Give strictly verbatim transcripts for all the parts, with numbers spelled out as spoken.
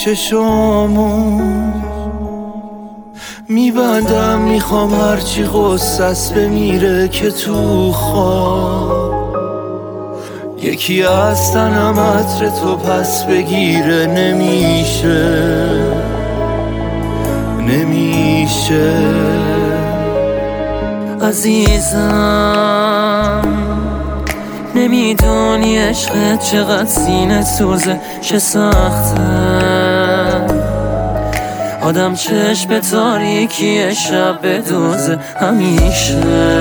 چشامو میبندم، میخوام هرچی غصص بمیره که تو خواب یکی از تنم عطر تو پس بگیره. نمیشه نمیشه عزیزم، نمیدونی عشقت چقدر سینه سوزه، چه سخته آدم چشم به تاریکی شب بدوزه. همیشه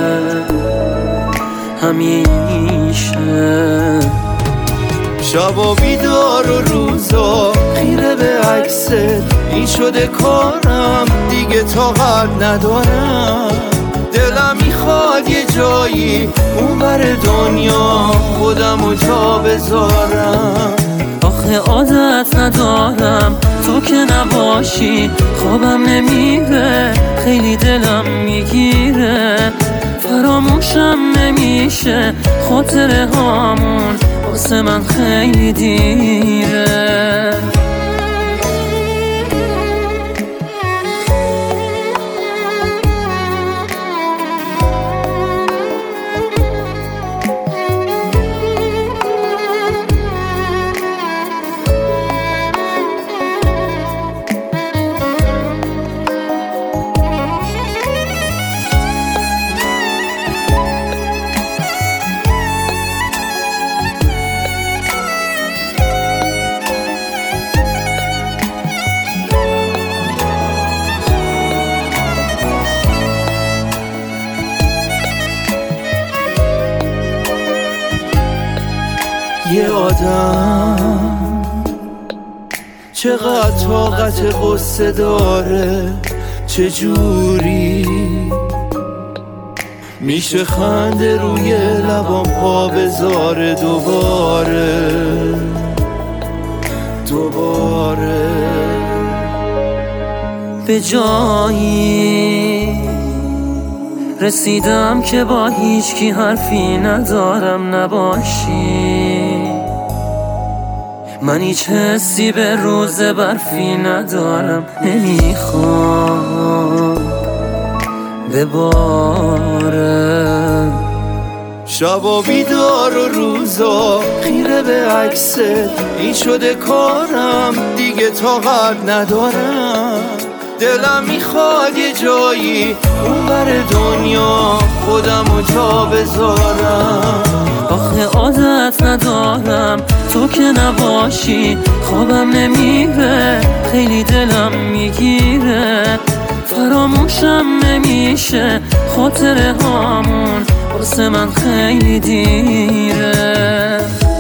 همیشه شبا بیدار و روزا خیره به عکست، این شده کارم دیگه طاقت ندارم. دلم میخواد یه جایی اون بر دنیا خودمو جا بذارم. آخه عادت ندارم تو که نباشی، خوابم نمیره، خیلی دلم میگیره، فراموشم نمیشه خاطره هامون، واسه من خیلی دیره. یه آدم چقدر طاقت غصه داره، چجوری میشه خنده روی لبام پا بذاره دوباره دوباره. به جایی رسیدم که با هیچ کی حرفی ندارم نباشی، من هیچ حسی به روز برفی ندارم، نمیخوام بباره. شبا بیدار و روزا خیره به عکست، این شده کارم دیگه طاقت ندارم. دلم میخواد یه جایی اون بر دنیا خودمو جا بذارم. آخه عادت ندارم تو که نباشی، خوابم نمیره، خیلی دلم میگیره، فراموشم نمیشه خاطره هامون، واسه من خیلی دیره.